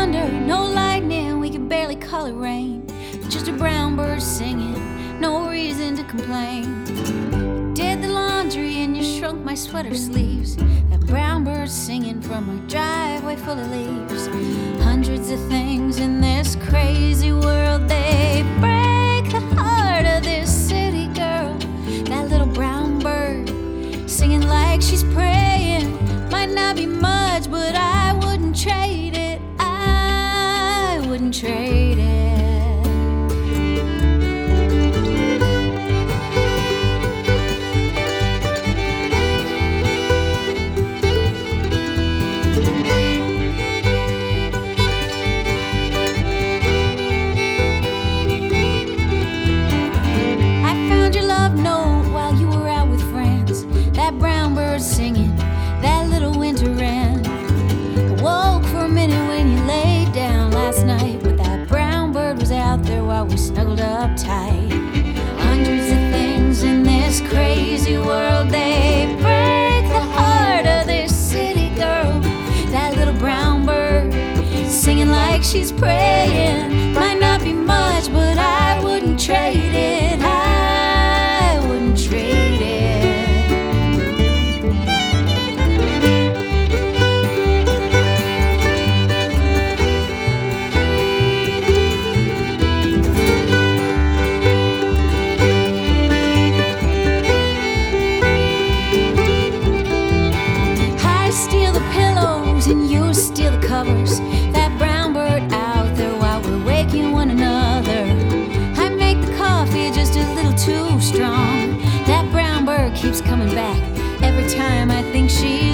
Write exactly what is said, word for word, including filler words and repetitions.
thunder, no lightning, we can barely call it rain. Just a brown bird singing, no reason to complain. You did the laundry and you shrunk my sweater sleeves. That brown bird singing from our driveway full of leaves. Hundreds of things in this crazy world, they break the heart of this city girl. That little brown bird singing like she's praying. Might not be much, but I wouldn't trade it. I wouldn't trade it. Singing that little winter wren. I woke for a minute when you laid down last night, but that brown bird was out there while we snuggled up tight. Hundreds of things in this crazy world, they break the heart of this city girl. That little brown bird singing like she's praying. Might not be much, but I wouldn't trade it. I wouldn't trade it. And you steal the covers. That brown bird out there while we're waking one another. I make the coffee just a little too strong. That brown bird keeps coming back every time I think she